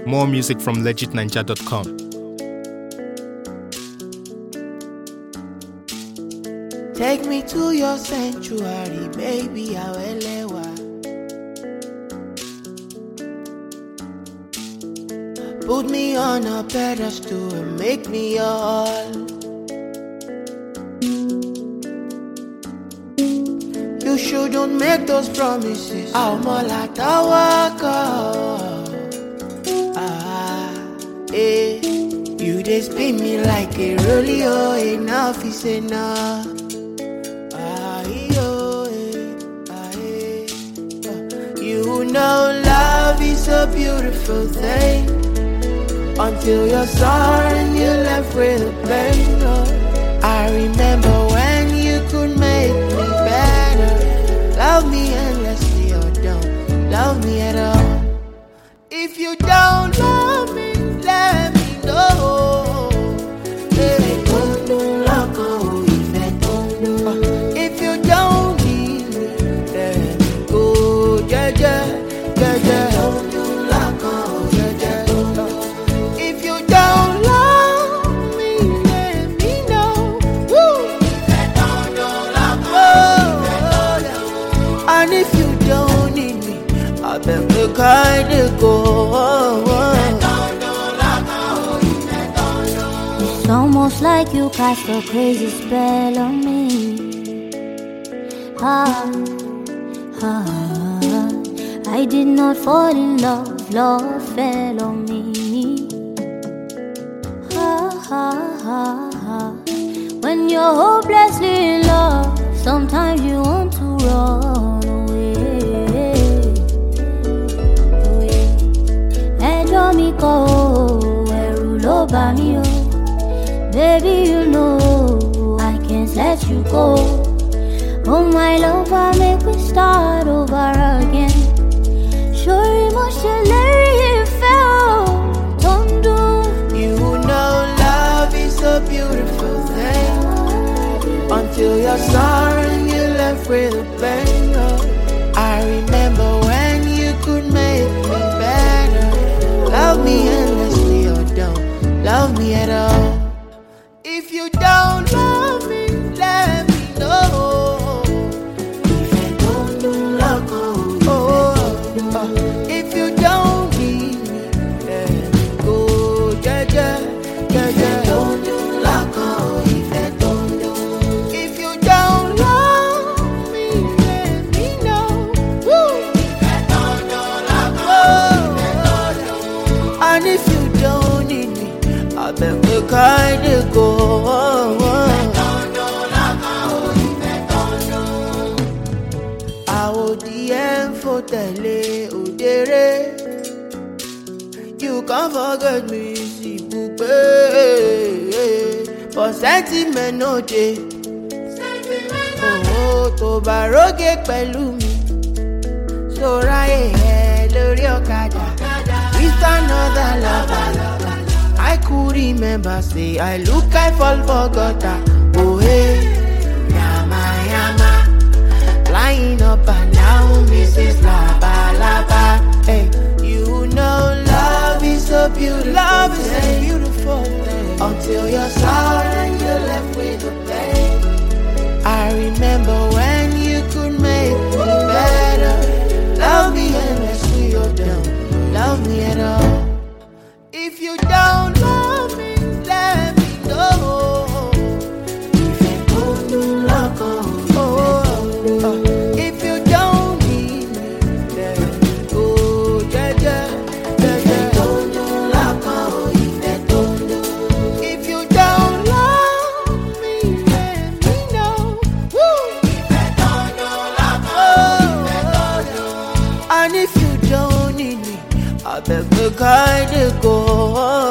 More music from legitninja.com. Take me to your sanctuary, baby, awelewa. Put me on a pedestal and make me your all. You shouldn't make those promises. I'm all at you just spin me like a rodeo. Enough is enough. You know love is a beautiful thing until you're sorry and you're left with a pain. I remember when you could make me better. Love me endlessly or don't love me at all. If you don't love me, let me know. If you don't need me, let me go. If you don't love me, let me know. And if you don't need me, I bet the kind of go. It's almost like you cast a crazy spell on me. I did not fall in love, love fell on me. When you're hopelessly in love, sometimes you want to run away. Let me go, baby, you know I can't let you go. Oh my love, I make we start over again. Sure emotionally felt undo. You know love is a beautiful thing until you're sorry and you're left with a pain. I remember when you could make me better. Love me endlessly or don't love me at all. If you don't love me, let me know. If you don't need me, let me go. If you don't love me, let me know. And if you don't need me, I bet we kind of go. You can't forget me, see, for sentiment no day. Oh, to baroque pelumi. So right lórí ọ̀kadà. With another lover. I could remember, say, I look, I fall for gutter. Oh, hey, yama, yama. Flying up and down, Mrs. Laba, Laba. Hey, you know love is a beautiful thing. Until you're sorry and you're left with a pain. I remember when you could make me better. Love me endlessly or don't love me at all. If you don't love me, let me know. If you don't love me, if you don't need me, let me go. If you don't love me, let me know. And if you don't need me, I bet the kind of go.